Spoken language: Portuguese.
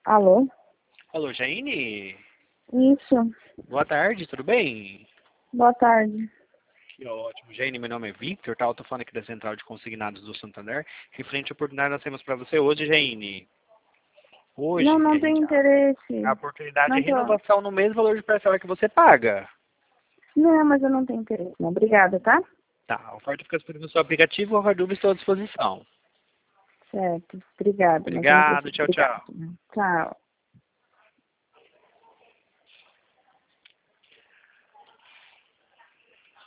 Alô? Alô, Jaine? Isso. Boa tarde, tudo bem? Boa tarde. Que ótimo. Jaine, meu nome é Victor, tá? Eu tô falando aqui da Central de Consignados do Santander. Referente à oportunidade que nós temos para você hoje, Jaine. Não, Hoje, não tenho a interesse. oportunidade é Não tô. renovação no mesmo valor de parcela que você paga. Não, mas eu não tenho interesse. Não. Obrigada, tá? Tá, a oferta fica disponível no seu aplicativo, qualquer dúvida estou à disposição. Certo. Obrigada, mas eu não Obrigado, preciso. tchau, Obrigada. tchau. Tchau.